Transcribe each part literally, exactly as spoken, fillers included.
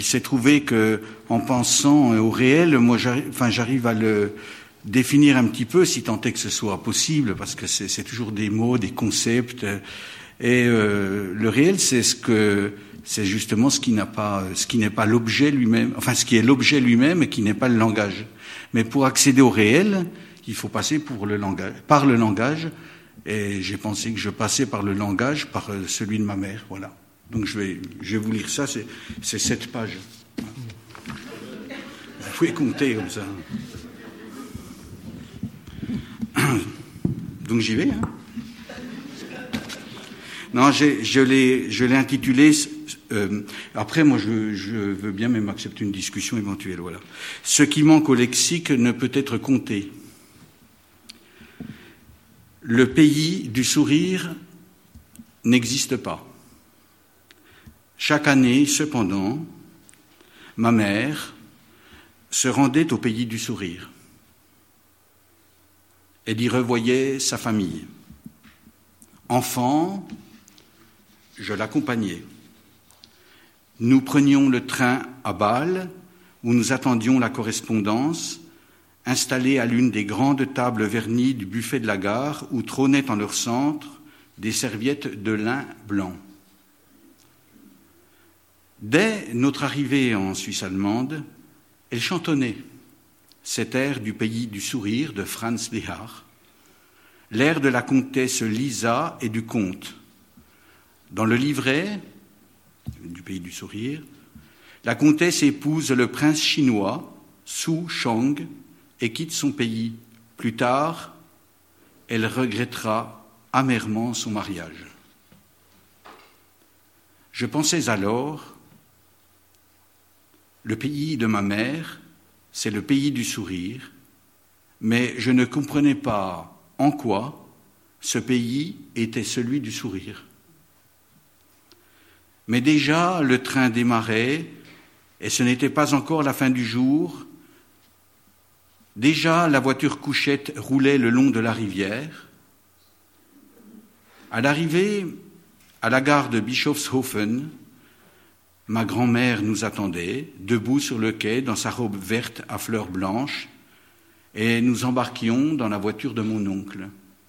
Il s'est trouvé que, en pensant au réel, moi, j'arrive, enfin, j'arrive à le définir un petit peu, si tant est que ce soit possible, parce que c'est, c'est toujours des mots, des concepts. Et euh, le réel, c'est ce que, c'est justement ce qui n'a pas, ce qui n'est pas l'objet lui-même, enfin, ce qui est l'objet lui-même et qui n'est pas le langage. Mais pour accéder au réel, il faut passer pour le langage, par le langage. Et j'ai pensé que je passais par le langage, par celui de ma mère, voilà. Donc je vais, je vais vous lire ça, c'est, c'est sept pages. Vous pouvez compter comme ça. Donc j'y vais. Hein. Non, j'ai, je l'ai, je l'ai intitulé. Euh, après, moi, je, je veux bien même accepter une discussion éventuelle. Voilà. Ce qui manque au lexique ne peut être compté. Le pays du sourire n'existe pas. Chaque année, cependant, ma mère se rendait au pays du sourire. Elle y revoyait sa famille. Enfant, je l'accompagnais. Nous prenions le train à Bâle, où nous attendions la correspondance, installés à l'une des grandes tables vernies du buffet de la gare, où trônaient en leur centre des serviettes de lin blanc. Dès notre arrivée en Suisse allemande, elle chantonnait cet air du pays du sourire de Franz Lehár, l'air de la comtesse Lisa et du comte. Dans le livret du pays du sourire, la comtesse épouse le prince chinois Su Chong et quitte son pays. Plus tard, elle regrettera amèrement son mariage. Je pensais alors, le pays de ma mère, c'est le pays du sourire, mais je ne comprenais pas en quoi ce pays était celui du sourire. Mais déjà, le train démarrait, et ce n'était pas encore la fin du jour. Déjà, la voiture couchette roulait le long de la rivière. À l'arrivée, à la gare de Bischofshofen, ma grand-mère nous attendait, debout sur le quai, dans sa robe verte à fleurs blanches, et nous embarquions dans la voiture de mon oncle.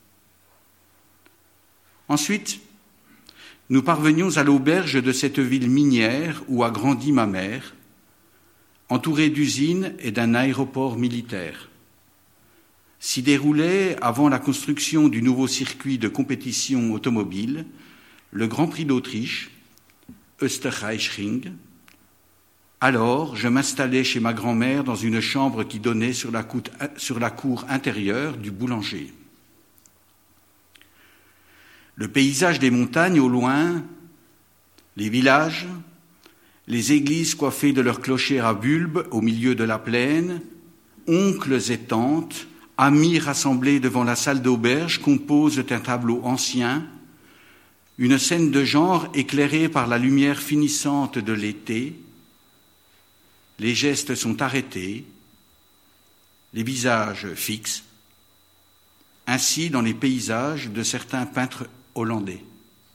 Ensuite, nous parvenions à l'auberge de cette ville minière où a grandi ma mère, entourée d'usines et d'un aéroport militaire. S'y déroulait, avant la construction du nouveau circuit de compétition automobile, le Grand Prix d'Autriche, Österreichring. Alors, je m'installais chez ma grand-mère dans une chambre qui donnait sur la, cour, sur la cour intérieure du boulanger. Le paysage des montagnes au loin, les villages, les églises coiffées de leurs clochers à bulbes au milieu de la plaine, oncles et tantes, amis rassemblés devant la salle d'auberge composent un tableau ancien, une scène de genre éclairée par la lumière finissante de l'été. Les gestes sont arrêtés, les visages fixes, ainsi dans les paysages de certains peintres hollandais.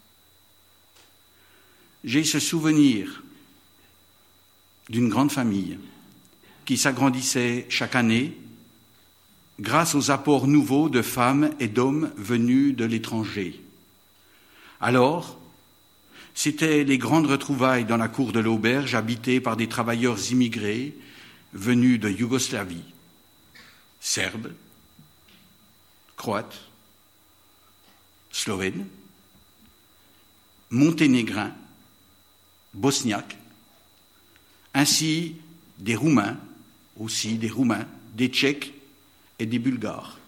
J'ai ce souvenir d'une grande famille qui s'agrandissait chaque année grâce aux apports nouveaux de femmes et d'hommes venus de l'étranger. Alors, c'étaient les grandes retrouvailles dans la cour de l'auberge habitée par des travailleurs immigrés venus de Yougoslavie, Serbes, Croates, Slovènes, Monténégrins, Bosniaques, ainsi des Roumains, aussi des Roumains, des Tchèques et des Bulgares.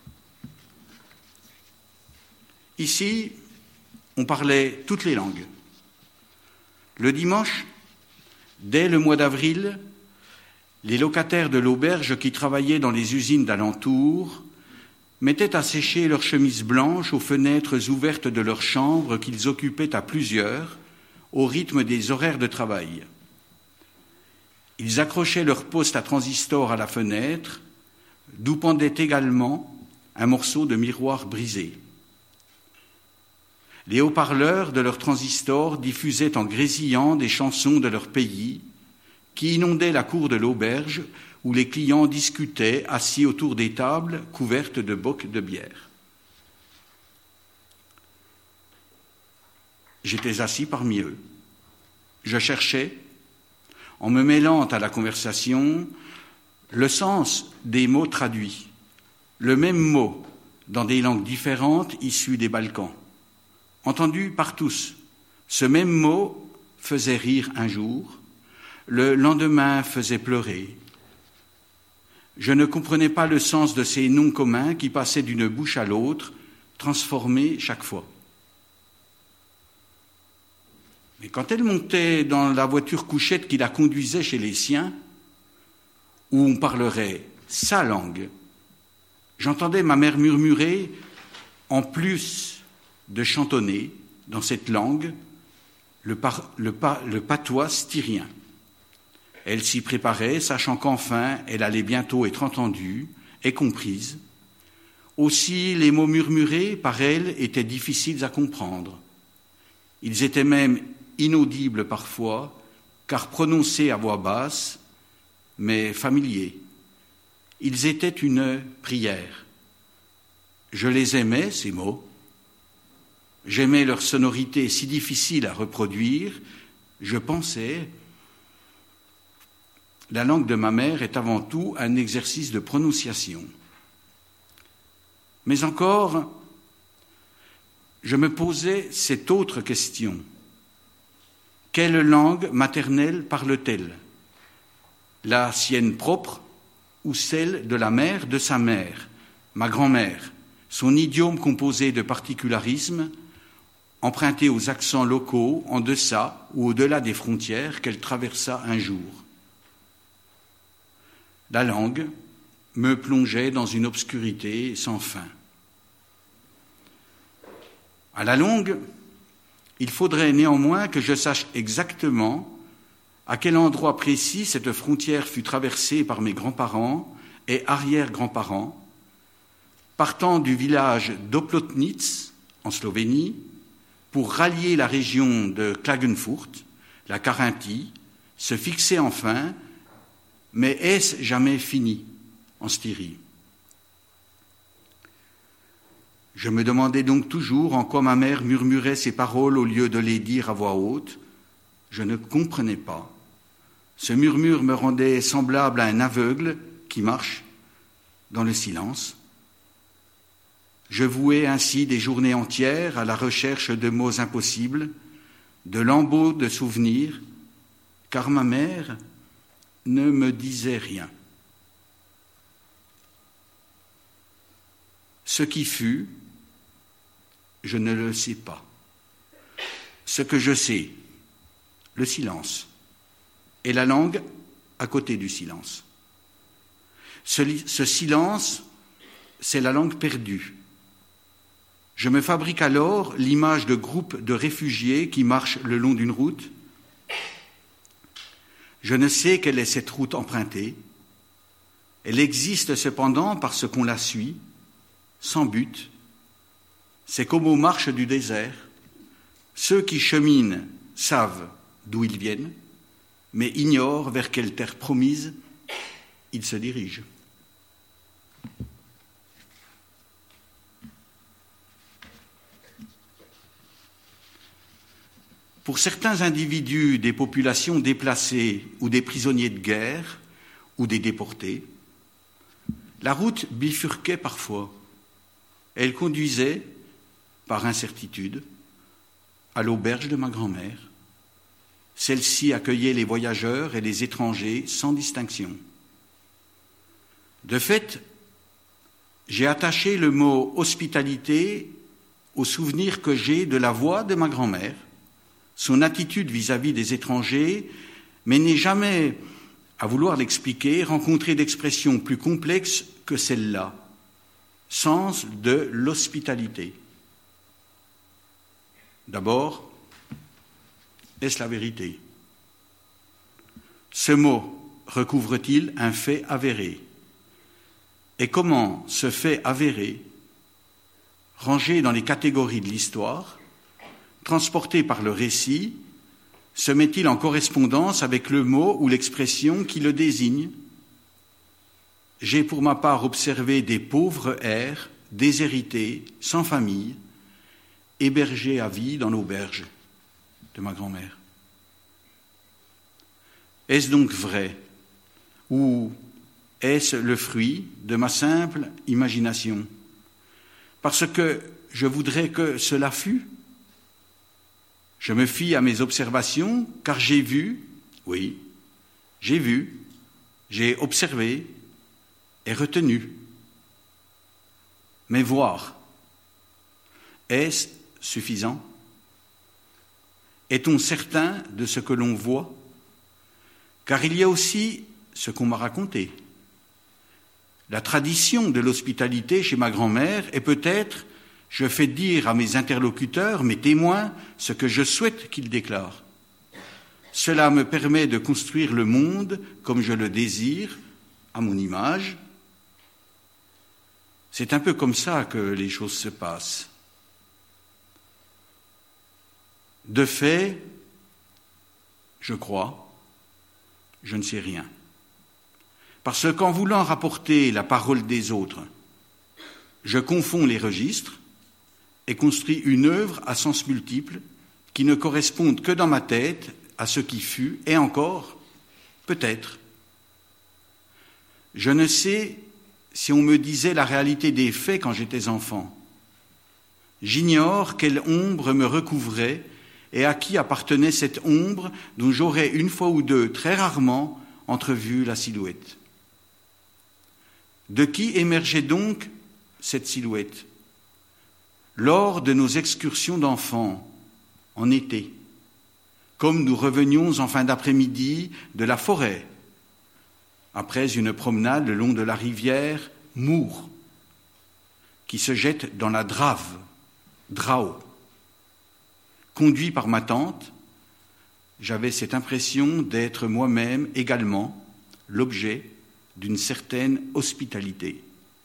Ici, on parlait toutes les langues. Le dimanche, dès le mois d'avril, les locataires de l'auberge qui travaillaient dans les usines d'alentour mettaient à sécher leurs chemises blanches aux fenêtres ouvertes de leurs chambres qu'ils occupaient à plusieurs au rythme des horaires de travail. Ils accrochaient leur poste à transistor à la fenêtre, d'où pendait également un morceau de miroir brisé. Les haut-parleurs de leurs transistors diffusaient en grésillant des chansons de leur pays, qui inondait la cour de l'auberge où les clients discutaient assis autour des tables couvertes de bocs de bière. J'étais assis parmi eux. Je cherchais, en me mêlant à la conversation, le sens des mots traduits, le même mot dans des langues différentes issues des Balkans. Entendu par tous, ce même mot faisait rire un jour, le lendemain faisait pleurer. Je ne comprenais pas le sens de ces noms communs qui passaient d'une bouche à l'autre, transformés chaque fois. Mais quand elle montait dans la voiture couchette qui la conduisait chez les siens, où on parlerait sa langue, j'entendais ma mère murmurer, en plus de chantonner dans cette langue, le, par, le, le patois styrien. Elle s'y préparait, sachant qu'enfin elle allait bientôt être entendue et comprise. Aussi, les mots murmurés par elle étaient difficiles à comprendre. Ils étaient même inaudibles parfois, car prononcés à voix basse, mais familiers. Ils étaient une prière. Je les aimais, ces mots. J'aimais leur sonorité si difficile à reproduire. Je pensais, la langue de ma mère est avant tout un exercice de prononciation. Mais encore, je me posais cette autre question. Quelle langue maternelle parle-t-elle ? La sienne propre ou celle de la mère de sa mère, ma grand-mère, son idiome composé de particularismes, emprunté aux accents locaux en deçà ou au-delà des frontières qu'elle traversa un jour. La langue me plongeait dans une obscurité sans fin. À la longue, il faudrait néanmoins que je sache exactement à quel endroit précis cette frontière fut traversée par mes grands-parents et arrière-grands-parents, partant du village d'Oplotnitz, en Slovénie, pour rallier la région de Klagenfurt, la Carinthie, se fixer enfin, mais est-ce jamais fini en Styrie ? Je me demandais donc toujours en quoi ma mère murmurait ces paroles au lieu de les dire à voix haute. Je ne comprenais pas. Ce murmure me rendait semblable à un aveugle qui marche dans le silence. Je vouais ainsi des journées entières à la recherche de mots impossibles, de lambeaux de souvenirs, car ma mère ne me disait rien. Ce qui fut, je ne le sais pas. Ce que je sais, le silence, et la langue à côté du silence. Ce, ce silence, c'est la langue perdue. Je me fabrique alors l'image de groupes de réfugiés qui marchent le long d'une route. Je ne sais quelle est cette route empruntée. Elle existe cependant parce qu'on la suit, sans but. C'est comme aux marches du désert. Ceux qui cheminent savent d'où ils viennent, mais ignorent vers quelle terre promise ils se dirigent. Pour certains individus des populations déplacées ou des prisonniers de guerre ou des déportés, la route bifurquait parfois. Elle conduisait, par incertitude, à l'auberge de ma grand-mère. Celle-ci accueillait les voyageurs et les étrangers sans distinction. De fait, j'ai attaché le mot « hospitalité » au souvenir que j'ai de la voix de ma grand-mère, son attitude vis-à-vis des étrangers, mais n'ai jamais, à vouloir l'expliquer, rencontré d'expression plus complexe que celle-là, sens de l'hospitalité. D'abord, est-ce la vérité ? Ce mot recouvre-t-il un fait avéré ? Et comment ce fait avéré, rangé dans les catégories de l'histoire, transporté par le récit, se met-il en correspondance avec le mot ou l'expression qui le désigne? J'ai pour ma part observé des pauvres airs, déshérités, sans famille, hébergés à vie dans l'auberge de ma grand-mère. Est-ce donc vrai, ou est-ce le fruit de ma simple imagination? Parce que je voudrais que cela fût. Je me fie à mes observations, car j'ai vu, oui, j'ai vu, j'ai observé et retenu. Mais voir, est-ce suffisant? Est-on certain de ce que l'on voit? Car il y a aussi ce qu'on m'a raconté. La tradition de l'hospitalité chez ma grand-mère est peut-être, je fais dire à mes interlocuteurs, mes témoins, ce que je souhaite qu'ils déclarent. Cela me permet de construire le monde comme je le désire, à mon image. C'est un peu comme ça que les choses se passent. De fait, je crois, je ne sais rien. Parce qu'en voulant rapporter la parole des autres, je confonds les registres et construis une œuvre à sens multiples qui ne correspondent que dans ma tête à ce qui fut, et encore, peut-être. Je ne sais si on me disait la réalité des faits quand j'étais enfant. J'ignore quelle ombre me recouvrait et à qui appartenait cette ombre dont j'aurais une fois ou deux, très rarement, entrevu la silhouette. De qui émergeait donc cette silhouette? Lors de nos excursions d'enfants, en été, comme nous revenions en fin d'après-midi de la forêt, après une promenade le long de la rivière Mour, qui se jette dans la Drave, Drao. Conduit par ma tante, j'avais cette impression d'être moi-même également l'objet d'une certaine hospitalité.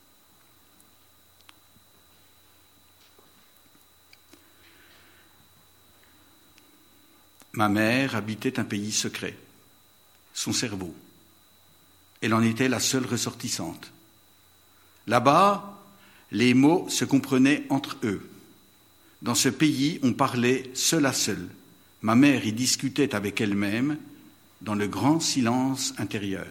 Ma mère habitait un pays secret, son cerveau. Elle en était la seule ressortissante. Là-bas, les mots se comprenaient entre eux. Dans ce pays, on parlait seul à seul. Ma mère y discutait avec elle-même dans le grand silence intérieur.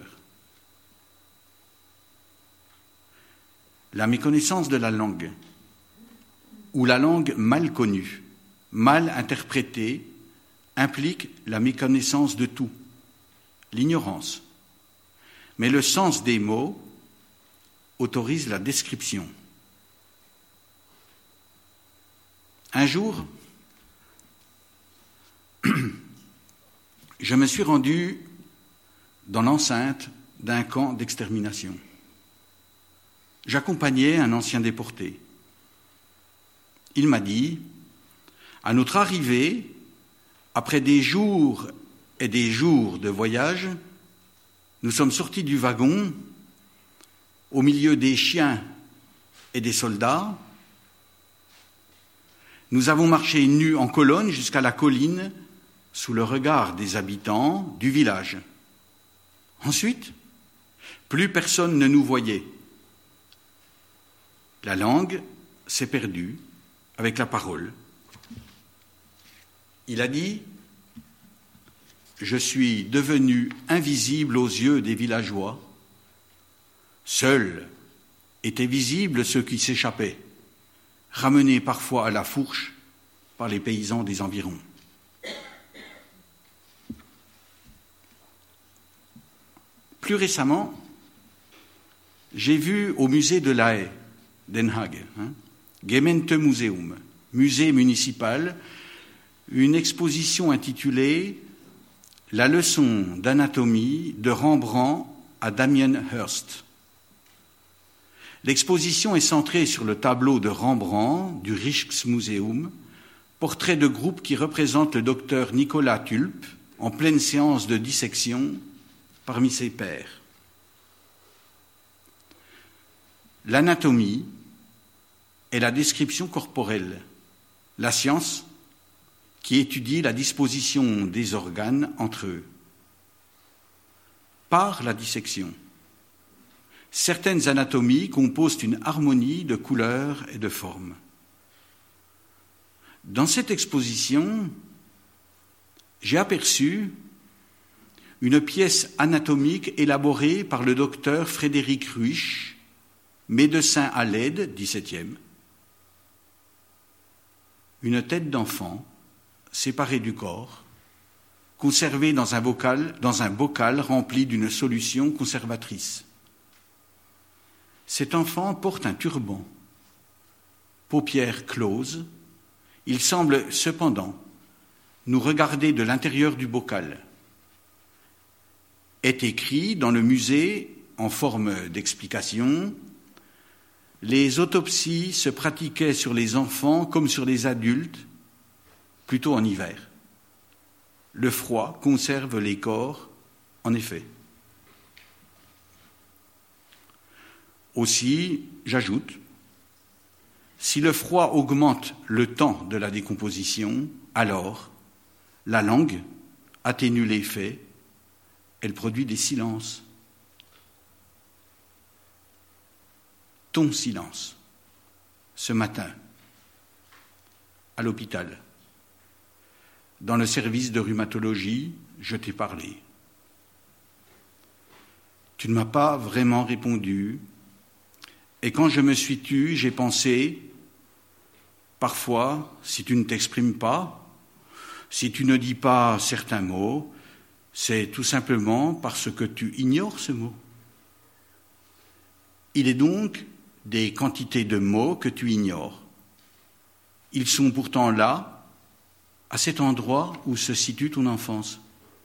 La méconnaissance de la langue, ou la langue mal connue, mal interprétée, implique la méconnaissance de tout, l'ignorance. Mais le sens des mots autorise la description. Un jour, je me suis rendu dans l'enceinte d'un camp d'extermination. J'accompagnais un ancien déporté. Il m'a dit, à notre arrivée, après des jours et des jours de voyage, nous sommes sortis du wagon au milieu des chiens et des soldats. Nous avons marché nus en colonne jusqu'à la colline sous le regard des habitants du village. Ensuite, plus personne ne nous voyait. La langue s'est perdue avec la parole. Il a dit « Je suis devenu invisible aux yeux des villageois. Seuls étaient visibles ceux qui s'échappaient, ramenés parfois à la fourche par les paysans des environs. » Plus récemment, j'ai vu au musée de La Haye, Den Haag, hein, Gemeentemuseum, musée municipal, une exposition intitulée « La leçon d'anatomie de Rembrandt à Damien Hirst ». L'exposition est centrée sur le tableau de Rembrandt du Rijksmuseum, portrait de groupe qui représente le docteur Nicolas Tulp en pleine séance de dissection parmi ses pairs. L'anatomie est la description corporelle. La science, qui étudie la disposition des organes entre eux. Par la dissection, certaines anatomies composent une harmonie de couleurs et de formes. Dans cette exposition, j'ai aperçu une pièce anatomique élaborée par le docteur Frédéric Ruich, médecin à Leyde, dix-septième. Une tête d'enfant séparée du corps, conservée dans un bocal, dans un bocal rempli d'une solution conservatrice. Cet enfant porte un turban, paupières closes. Il semble cependant nous regarder de l'intérieur du bocal. Est écrit dans le musée, en forme d'explication, « Les autopsies se pratiquaient sur les enfants comme sur les adultes, plutôt en hiver. Le froid conserve les corps, en effet. » Aussi, j'ajoute, si le froid augmente le temps de la décomposition, alors la langue atténue l'effet, elle produit des silences. Ton silence, ce matin, à l'hôpital, dans le service de rhumatologie, je t'ai parlé. Tu ne m'as pas vraiment répondu, et quand je me suis tu, j'ai pensé, parfois, si tu ne t'exprimes pas, si tu ne dis pas certains mots, c'est tout simplement parce que tu ignores ce mot. Il est donc des quantités de mots que tu ignores. Ils sont pourtant là, à cet endroit où se situe ton enfance.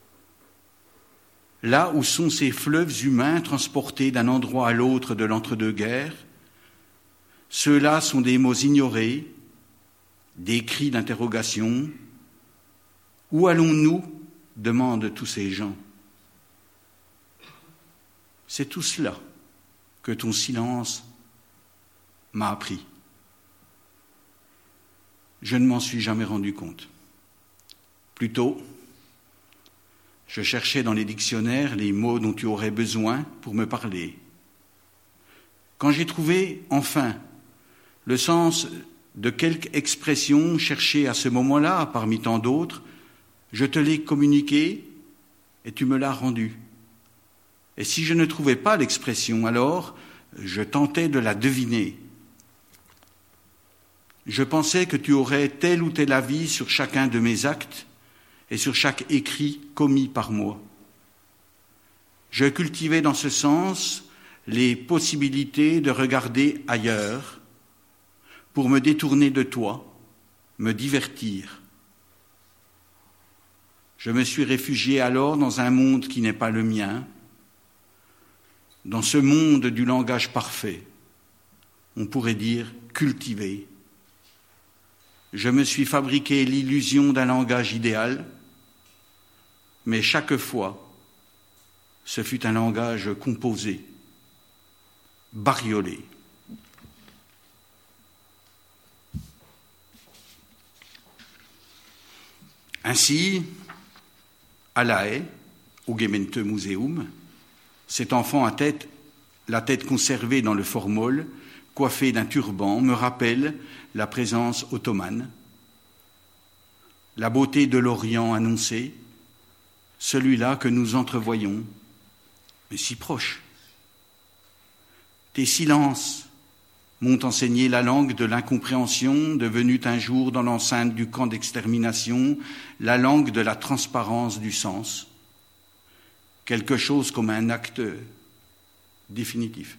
Là où sont ces fleuves humains transportés d'un endroit à l'autre de l'entre-deux-guerres, ceux-là sont des mots ignorés, des cris d'interrogation. Où allons-nous ? Demandent tous ces gens. C'est tout cela que ton silence m'a appris. Je ne m'en suis jamais rendu compte. Plutôt, je cherchais dans les dictionnaires les mots dont tu aurais besoin pour me parler. Quand j'ai trouvé, enfin, le sens de quelque expression cherchée à ce moment-là, parmi tant d'autres, je te l'ai communiqué et tu me l'as rendu. Et si je ne trouvais pas l'expression, alors je tentais de la deviner. Je pensais que tu aurais tel ou tel avis sur chacun de mes actes et sur chaque écrit commis par moi. Je cultivais dans ce sens les possibilités de regarder ailleurs pour me détourner de toi, me divertir. Je me suis réfugié alors dans un monde qui n'est pas le mien, dans ce monde du langage parfait, on pourrait dire cultivé. Je me suis fabriqué l'illusion d'un langage idéal, mais chaque fois, ce fut un langage composé, bariolé. Ainsi, à La Haye, au Gemeente Museum, cet enfant à tête, la tête conservée dans le formol, coiffé d'un turban, me rappelle la présence ottomane, la beauté de l'Orient annoncé, celui-là que nous entrevoyons, mais si proche. Tes silences m'ont enseigné la langue de l'incompréhension, devenue un jour dans l'enceinte du camp d'extermination, la langue de la transparence du sens, quelque chose comme un acte définitif.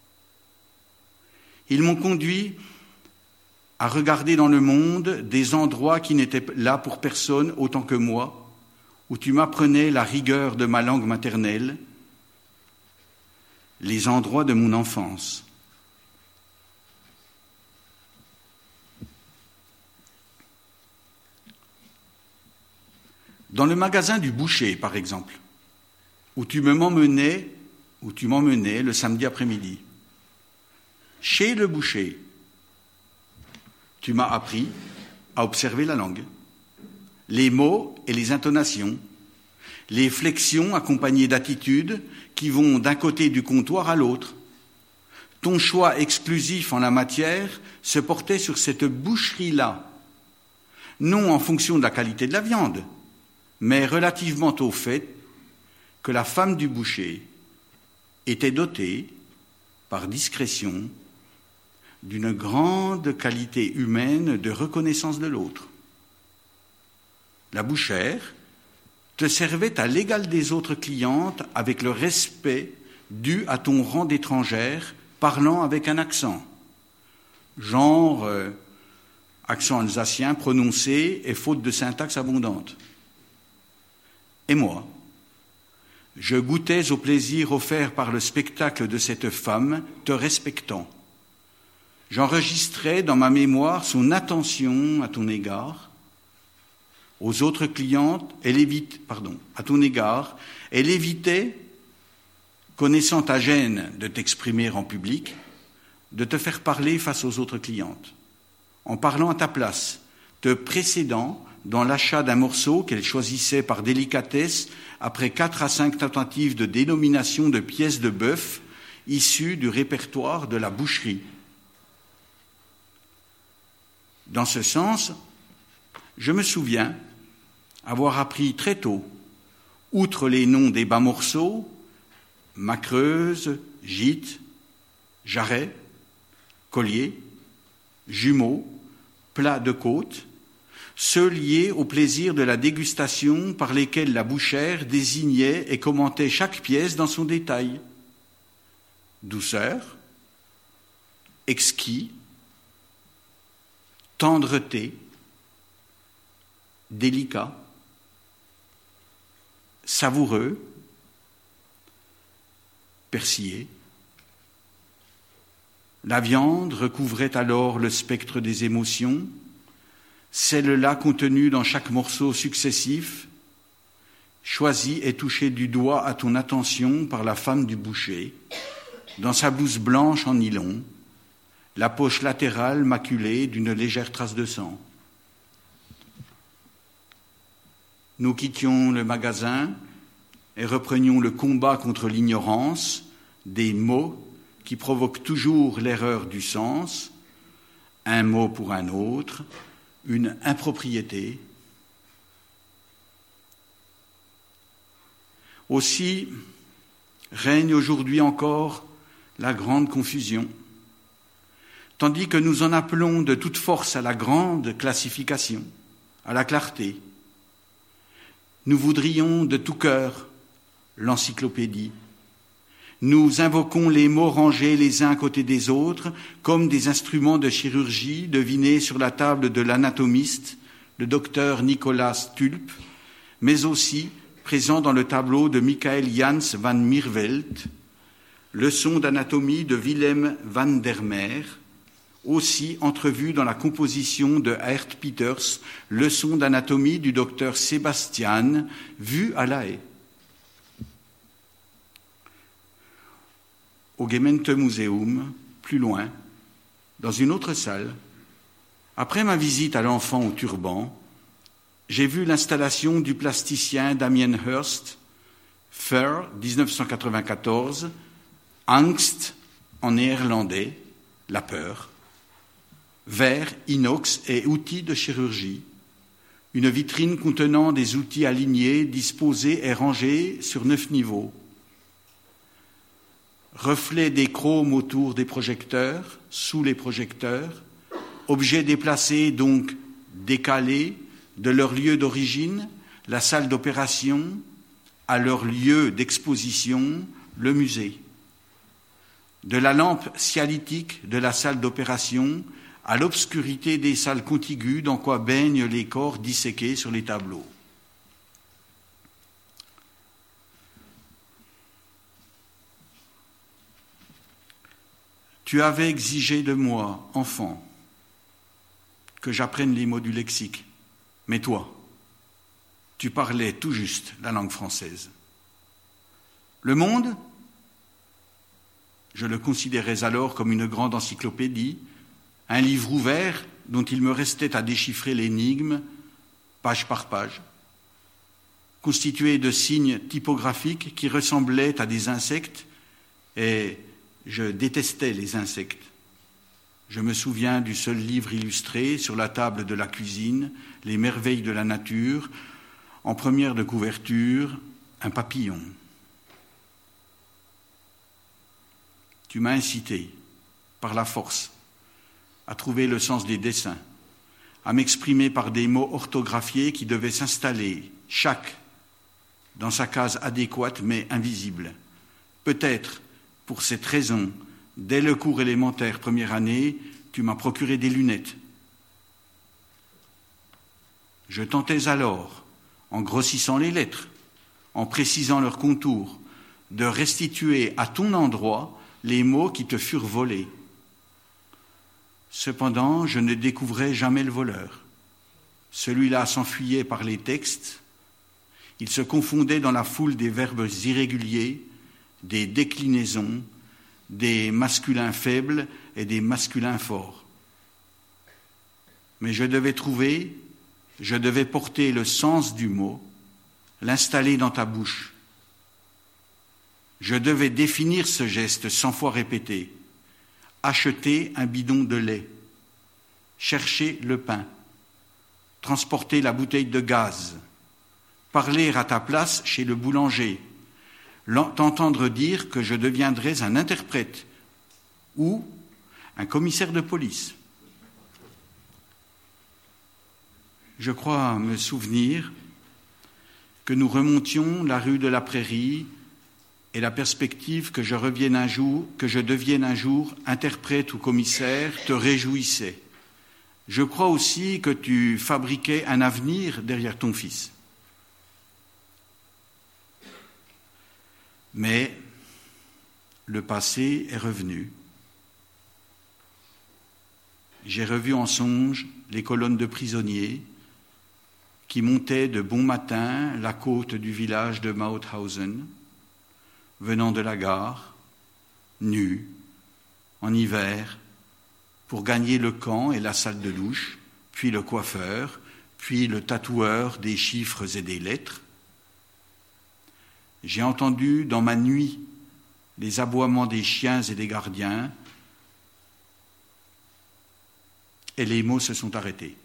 Ils m'ont conduit à regarder dans le monde des endroits qui n'étaient là pour personne autant que moi, où tu m'apprenais la rigueur de ma langue maternelle, les endroits de mon enfance. Dans le magasin du boucher, par exemple, où tu m'emmenais, où tu m'emmenais le samedi après-midi, chez le boucher, tu m'as appris à observer la langue, les mots et les intonations, les flexions accompagnées d'attitudes qui vont d'un côté du comptoir à l'autre. Ton choix exclusif en la matière se portait sur cette boucherie-là, non en fonction de la qualité de la viande, mais relativement au fait que la femme du boucher était dotée, par discrétion, d'une grande qualité humaine de reconnaissance de l'autre. La bouchère te servait à l'égal des autres clientes avec le respect dû à ton rang d'étrangère parlant avec un accent, genre euh, accent alsacien prononcé et faute de syntaxe abondante. Et moi, je goûtais au plaisir offert par le spectacle de cette femme te respectant. J'enregistrais dans ma mémoire son attention à ton égard, aux autres clientes, elle évite, pardon, à ton égard, elle évitait, connaissant ta gêne de t'exprimer en public, de te faire parler face aux autres clientes, en parlant à ta place, te précédant dans l'achat d'un morceau qu'elle choisissait par délicatesse après quatre à cinq tentatives de dénomination de pièces de bœuf issues du répertoire de la boucherie. Dans ce sens, je me souviens avoir appris très tôt, outre les noms des bas morceaux, macreuse, gîte, jarret, collier, jumeaux, plat de côte, ceux liés au plaisir de la dégustation par lesquels la bouchère désignait et commentait chaque pièce dans son détail. Douceur, exquis, tendreté, délicat, savoureux, persillé. La viande recouvrait alors le spectre des émotions, celles-là contenues dans chaque morceau successif, choisies et touchées du doigt à ton attention par la femme du boucher, dans sa blouse blanche en nylon, la poche latérale maculée d'une légère trace de sang. Nous quittions le magasin et reprenions le combat contre l'ignorance des mots qui provoquent toujours l'erreur du sens, un mot pour un autre, une impropriété. Aussi règne aujourd'hui encore la grande confusion, tandis que nous en appelons de toute force à la grande classification, à la clarté. Nous voudrions de tout cœur l'encyclopédie. Nous invoquons les mots rangés les uns à côté des autres, comme des instruments de chirurgie devinés sur la table de l'anatomiste, le docteur Nicolas Stulp, mais aussi présents dans le tableau de Michael Jans van Miervelt, leçon d'anatomie de Willem van der Meer, aussi entrevu dans la composition de Aert Peters, leçon d'anatomie du docteur Sebastian, vu à La Haye. Au Gemeentemuseum, plus loin, dans une autre salle, après ma visite à l'enfant au turban, j'ai vu l'installation du plasticien Damien Hirst, Fur, dix-neuf cent quatre-vingt-quatorze, Angst en néerlandais, la peur, verre, inox et outils de chirurgie, une vitrine contenant des outils alignés, disposés et rangés sur neuf niveaux, reflets des chromes autour des projecteurs, sous les projecteurs, objets déplacés donc décalés de leur lieu d'origine, la salle d'opération, à leur lieu d'exposition, le musée. De la lampe sialytique de la salle d'opération à l'obscurité des salles contiguës dans quoi baignent les corps disséqués sur les tableaux. Tu avais exigé de moi, enfant, que j'apprenne les mots du lexique, mais toi, tu parlais tout juste la langue française. Le monde, je le considérais alors comme une grande encyclopédie, un livre ouvert dont il me restait à déchiffrer l'énigme, page par page, constitué de signes typographiques qui ressemblaient à des insectes, et je détestais les insectes. Je me souviens du seul livre illustré sur la table de la cuisine, Les merveilles de la nature, en première de couverture, un papillon. Tu m'as incité, par la force, à trouver le sens des dessins, à m'exprimer par des mots orthographiés qui devaient s'installer, chaque, dans sa case adéquate mais invisible. Peut-être, pour cette raison, dès le cours élémentaire première année, tu m'as procuré des lunettes. Je tentais alors, en grossissant les lettres, en précisant leurs contours, de restituer à ton endroit les mots qui te furent volés. Cependant, je ne découvrais jamais le voleur. Celui-là s'enfuyait par les textes. Il se confondait dans la foule des verbes irréguliers, des déclinaisons, des masculins faibles et des masculins forts. Mais je devais trouver, je devais porter le sens du mot, l'installer dans ta bouche. Je devais définir ce geste cent fois répété. Acheter un bidon de lait, chercher le pain, transporter la bouteille de gaz, parler à ta place chez le boulanger, t'entendre dire que je deviendrais un interprète ou un commissaire de police. Je crois me souvenir que nous remontions la rue de la Prairie et la perspective que je revienne un jour, que je devienne un jour interprète ou commissaire te réjouissait. Je crois aussi que tu fabriquais un avenir derrière ton fils. Mais le passé est revenu. J'ai revu en songe les colonnes de prisonniers qui montaient de bon matin la côte du village de Mauthausen, venant de la gare, nus, en hiver, pour gagner le camp et la salle de douche, puis le coiffeur, puis le tatoueur des chiffres et des lettres. J'ai entendu dans ma nuit les aboiements des chiens et des gardiens, et les mots se sont arrêtés.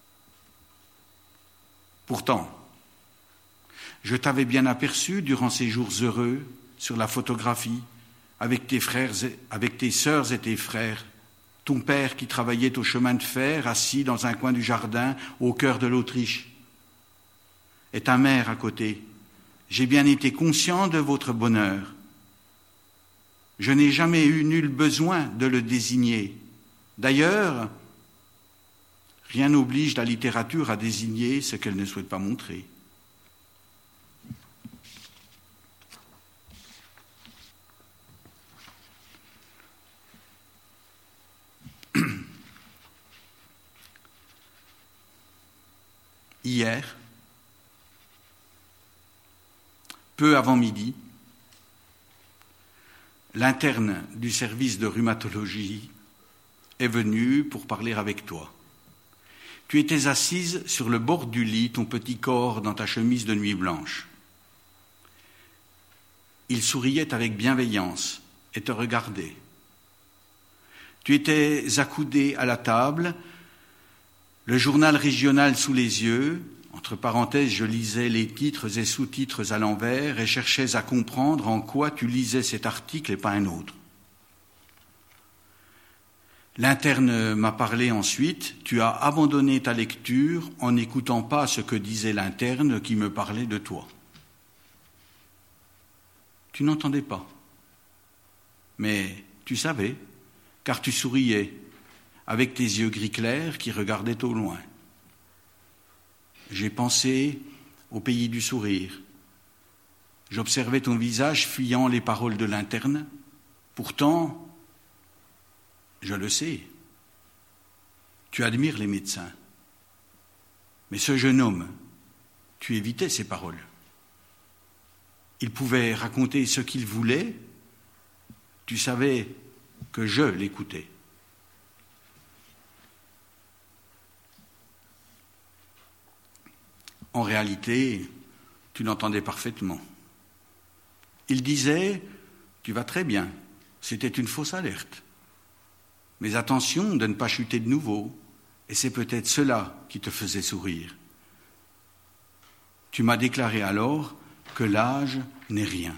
Pourtant, je t'avais bien aperçu durant ces jours heureux sur la photographie, avec tes frères, avec tes sœurs et tes frères, ton père qui travaillait au chemin de fer, assis dans un coin du jardin, au cœur de l'Autriche, et ta mère à côté. J'ai bien été conscient de votre bonheur. Je n'ai jamais eu nul besoin de le désigner. D'ailleurs, rien n'oblige la littérature à désigner ce qu'elle ne souhaite pas montrer. Hier, peu avant midi, l'interne du service de rhumatologie est venu pour parler avec toi. Tu étais assise sur le bord du lit, ton petit corps dans ta chemise de nuit blanche. Il souriait avec bienveillance et te regardait. Tu étais accoudée à la table, le journal régional sous les yeux. Entre parenthèses, je lisais les titres et sous-titres à l'envers et cherchais à comprendre en quoi tu lisais cet article et pas un autre. L'interne m'a parlé ensuite. Tu as abandonné ta lecture en n'écoutant pas ce que disait l'interne qui me parlait de toi. Tu n'entendais pas. Mais tu savais, car tu souriais, avec tes yeux gris clairs qui regardaient au loin. J'ai pensé au pays du sourire. J'observais ton visage fuyant les paroles de l'interne. Pourtant, je le sais, tu admires les médecins. Mais ce jeune homme, tu évitais ses paroles. Il pouvait raconter ce qu'il voulait, tu savais que je l'écoutais. En réalité, tu l'entendais parfaitement. Il disait « Tu vas très bien ». C'était une fausse alerte. Mais attention de ne pas chuter de nouveau, et c'est peut-être cela qui te faisait sourire. Tu m'as déclaré alors que l'âge n'est rien.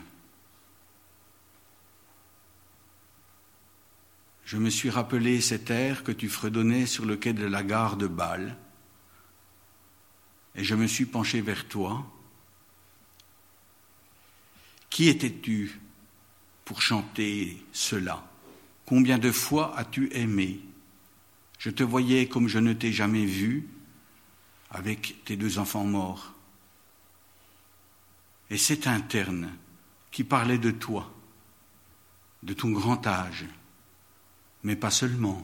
Je me suis rappelé cet air que tu fredonnais sur le quai de la gare de Bâle, et je me suis penché vers toi. Qui étais-tu pour chanter cela ? Combien de fois as-tu aimé ? Je te voyais comme je ne t'ai jamais vu, avec tes deux enfants morts. Et cet interne qui parlait de toi, de ton grand âge, mais pas seulement.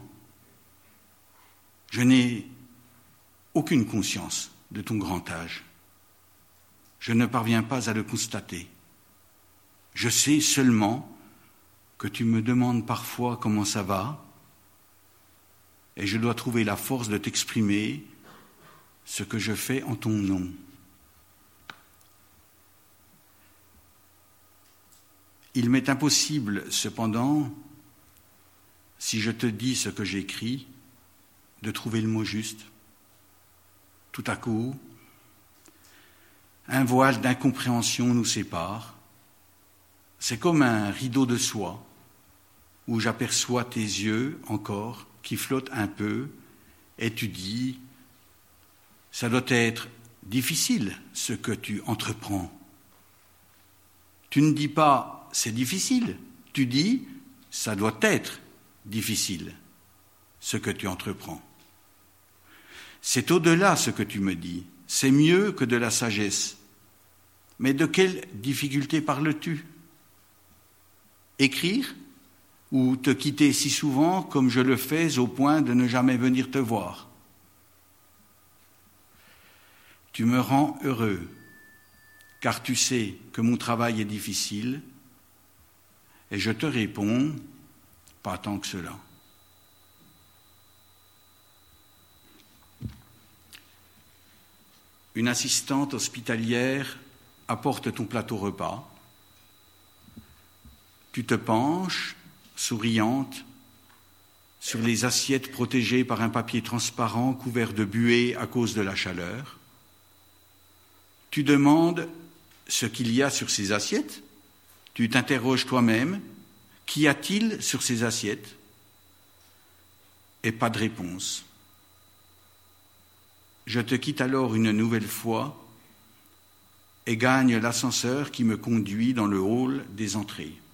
Je n'ai aucune conscience de ton grand âge. Je ne parviens pas à le constater. Je sais seulement que tu me demandes parfois comment ça va, et je dois trouver la force de t'exprimer ce que je fais en ton nom. Il m'est impossible, cependant, si je te dis ce que j'écris, de trouver le mot juste. Tout à coup, un voile d'incompréhension nous sépare. C'est comme un rideau de soie où j'aperçois tes yeux encore qui flottent un peu et tu dis « Ça doit être difficile ce que tu entreprends ». Tu ne dis pas « c'est difficile », tu dis « ça doit être difficile ce que tu entreprends ». C'est au-delà ce que tu me dis, c'est mieux que de la sagesse. Mais de quelle difficulté parles-tu ? Écrire ou te quitter si souvent comme je le fais au point de ne jamais venir te voir ? Tu me rends heureux, car tu sais que mon travail est difficile, et je te réponds, pas tant que cela. Une assistante hospitalière apporte ton plateau repas. Tu te penches, souriante, sur les assiettes protégées par un papier transparent couvert de buée à cause de la chaleur. Tu demandes ce qu'il y a sur ces assiettes. Tu t'interroges toi-même, qu'y a-t-il sur ces assiettes ? Et pas de réponse. Je te quitte alors une nouvelle fois et gagne l'ascenseur qui me conduit dans le hall des entrées.